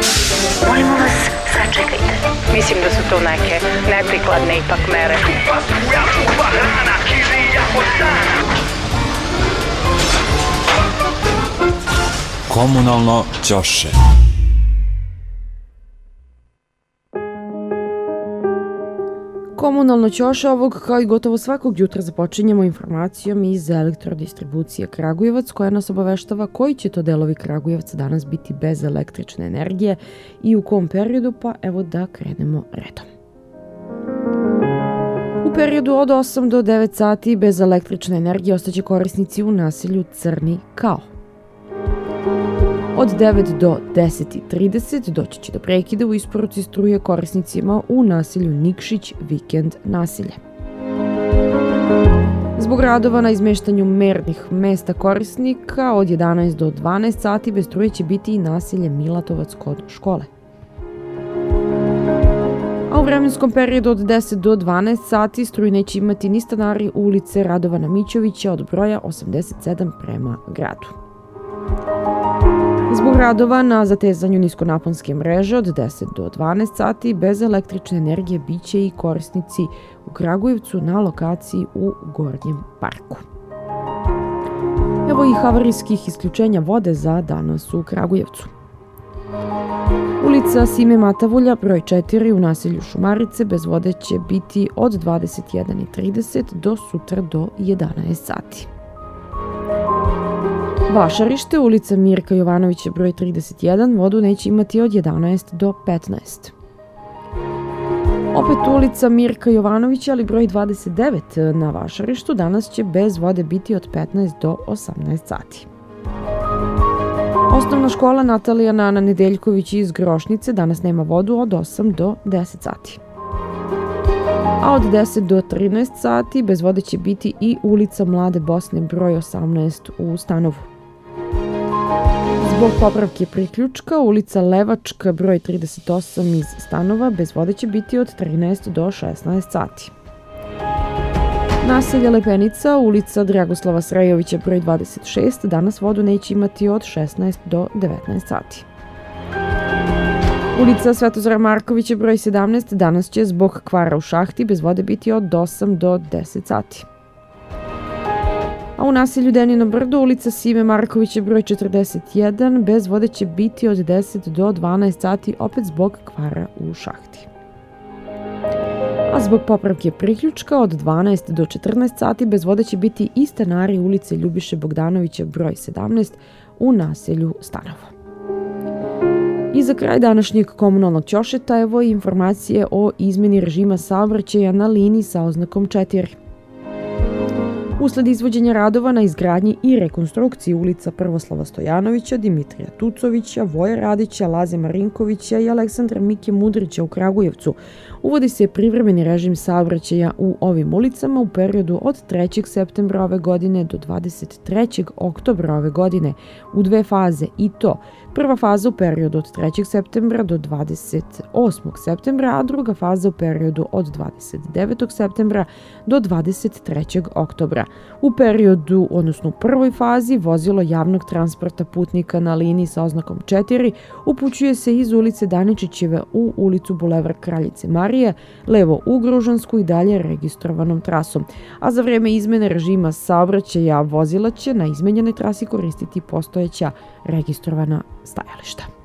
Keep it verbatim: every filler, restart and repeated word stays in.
Molimo vas, sačekajte. Mislim da su to neke neprikladne ipak mere. Komunalno ćoše. Komunalno ćoše ovog, kao i gotovo svakog jutra, započinjemo informacijom iz Elektrodistribucije Kragujevac, koja nas obaveštava koji će to delovi Kragujevca danas biti bez električne energije i u kom periodu, pa evo da krenemo redom. U periodu od osam do devet sati bez električne energije ostaće korisnici u naselju Crni Kao. Od devet do deset i trideset doći će do prekida u isporuci struje korisnicima u naselju Nikšić, Vikend naselje. Zbog radova na izmeštanju mernih mesta korisnika od jedanaest do dvanaest sati bez struje će biti i naselje Milatovac kod škole. A u vremenskom periodu od deset do dvanaest sati struju neće imati ni stanari ulice Radovana Mićovića od broja osamdeset sedam prema gradu. Zbog radova na zatezanju niskonaponske mreže od deset do dvanaest sati bez električne energije biće i korisnici u Kragujevcu na lokaciji u Gornjem parku. Evo i havarijskih isključenja vode za danas u Kragujevcu. Ulica Sime Matavulja, broj četiri u naselju Šumarice, bez vode će biti od dvadeset jedan i trideset do sutra do jedanaest sati. Vašarište, ulica Mirka Jovanovića, broj trideset jedan, vodu neće imati od jedanaest do petnaest. Opet ulica Mirka Jovanovića, ali broj dvadeset devet na Vašarištu, danas će bez vode biti od petnaest do osamnaest sati. Osnovna škola Natalija Nana Nedeljković iz Grošnice danas nema vodu od osam do deset sati. A od deset do trinaest sati bez vode će biti i ulica Mlade Bosne, broj osamnaest u Stanovu. Zbog popravke priključka, ulica Levačka, broj trideset osam iz Stanova, bez vode će biti od trinaest do šesnaest sati. Naselje Lepenica, ulica Dragoslava Srejovića, broj dvadeset šest, danas vodu neće imati od šesnaest do devetnaest sati. Ulica Svetozara Markovića, broj sedamnaest, danas će zbog kvara u šahti bez vode biti od osam do deset sati. A u naselju Denino Brdo, ulica Sime Markovića, broj četrdeset jedan, bez vode će biti od deset do dvanaest sati, opet zbog kvara u šahti. A zbog popravke priključka od dvanaest do četrnaest sati bez vode će biti i stanari ulice Ljubiše Bogdanovića, broj sedamnaest u naselju Stanovo. I za kraj današnjeg komunalnog ćošeta evo i informacije o izmeni režima saobraćaja na liniji sa oznakom četiri. Usled izvođenja radova na izgradnji i rekonstrukciji ulica Prvoslava Stojanovića, Dimitrija Tucovića, Voje Radića, Laze Marinkovića i Aleksandra Mike Mudrića u Kragujevcu, uvodi se privremeni režim saobraćaja u ovim ulicama u periodu od trećeg septembra ove godine do dvadeset trećeg oktobra ove godine u dve faze, i to prva faza u periodu od trećeg septembra do dvadeset osmog septembra, a druga faza u periodu od dvadeset devetog septembra do dvadeset trećeg oktobra. U periodu, odnosno u prvoj fazi, vozilo javnog transporta putnika na liniji sa oznakom četiri upućuje se iz ulice Daničićeve u ulicu Bulevar Kraljice Marije, levo u Gružansku i dalje registrovanom trasom. A za vreme izmene režima saobraćaja vozila će na izmenjenoj trasi koristiti postojeća registrovana stajališta.